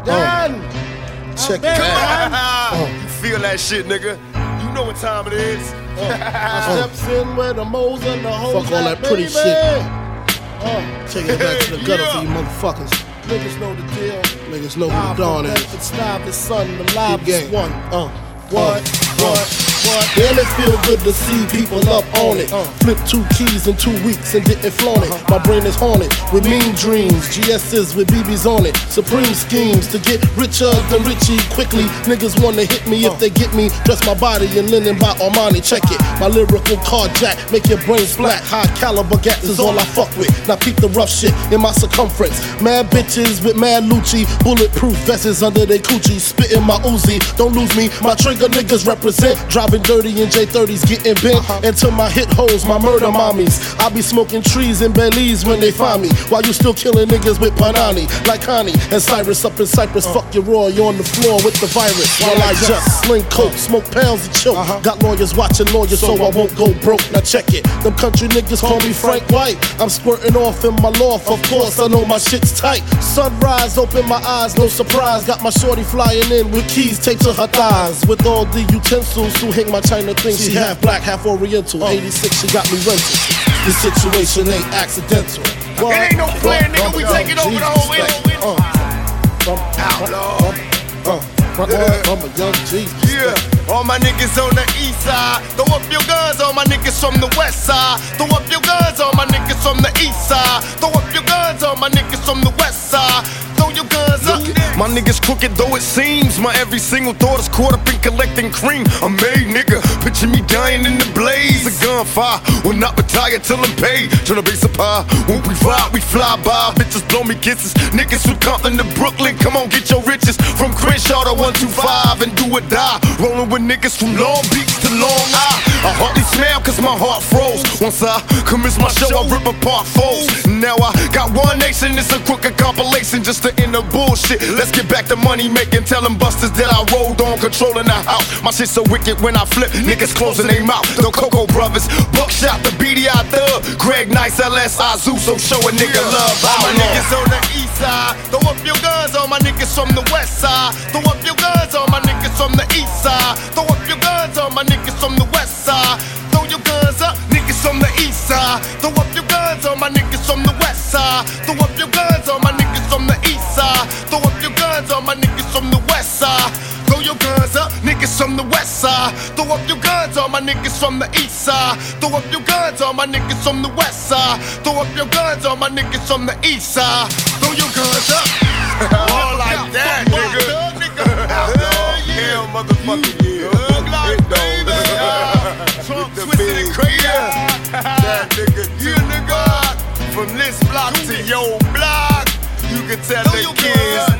done. Check it You feel that shit, nigga. You know what time it is. I steps in where the moles and the hoes. Fuck all that pretty baby. shit. Take it back to the gutter for you motherfuckers. Niggas know the deal. Niggas know who the dawn is. It's live, the sun, the live is one. What? Damn, it feel good to see people up on it. Flip 2 keys in 2 weeks and didn't flaunt it. My brain is haunted with mean dreams. GS's with BBs on it. Supreme schemes to get richer than Richie quickly. Niggas wanna hit me if they get me. Dress my body in linen by Armani. Check it. My lyrical carjack make your brain splat. High caliber gats is all I fuck with. Now peep the rough shit in my circumference. Mad bitches with mad Lucci. Bulletproof vests under they coochie. Spitting my Uzi. Don't lose me. My trigger niggas represent. Driving dirty in J30s, getting bent into my hit holes, my murder mommies. I be smoking trees in Belize when they find me, while you still killing niggas with Panani, like Connie and Cyrus up in Cyprus. Fuck your Roy, you on the floor with the virus. While I just sling coke, smoke pounds and choke. Got lawyers watching lawyers, so I won't go broke. Now check it, them country niggas call me Frank White. I'm squirting off in my loft, of course I know my shit's tight. Sunrise, open my eyes, no surprise. Got my shorty flying in with keys taped to her thighs, with all the utensils to hang my China thing. She half black, half oriental. 86, she got me rented. This situation ain't accidental. It ain't no plan, nigga. We taking over the whole I'm a young Jesus. Yeah, all my niggas on the east side. Throw up your guns, all my niggas from the west side. Throw up your guns, all my niggas from the east side. Throw up your guns, all my niggas from the west side. Throw your guns up. My niggas crooked though it seems. My every single thought is caught up in collecting cream. I'm made, nigga. Picture me dying in the blaze of gunfire. Will not retire till I'm paid. Turn the base up high. When we ride, we fly by. Bitches blow me kisses. Niggas from Compton to Brooklyn, come on, get your riches. From Crenshaw to 125 and do or die. Rolling with niggas from Long Beach to Long Island. I hardly smile cause my heart froze. Once I commence my show, I rip apart foes. Now I got one nation, it's a crooked compilation just to end the bullshit. Let's get back to money making, telling busters that I rolled on, controlling the house. My shit so wicked when I flip, niggas closing their mouth. The Coco Brothers, Buckshot, the BDI Thug, Greg Nice, LS, Azu, so show a nigga love. All my niggas on the east side, throw up your guns, all my niggas from the west side. Throw up your guns, all my niggas from the east side. Throw up your guns, all my niggas from the west side. Throw your guns up, niggas from the east side. Throw up your guns, all my niggas from the west side. Throw up your guns, all my niggas from the east side. Throw up your guns, all my niggas from the west side. Throw your guns up, niggas from the west side. Throw up your guns, all my niggas from the east side. Throw up your guns, all my niggas from the west side. Throw up your guns, all my niggas from the east side. Throw your guns up. All like that, nigga. Hell, motherfucking yeah. Trump twisted and crazy. That nigga, you nigga. From this block to your block, you can tell the kids.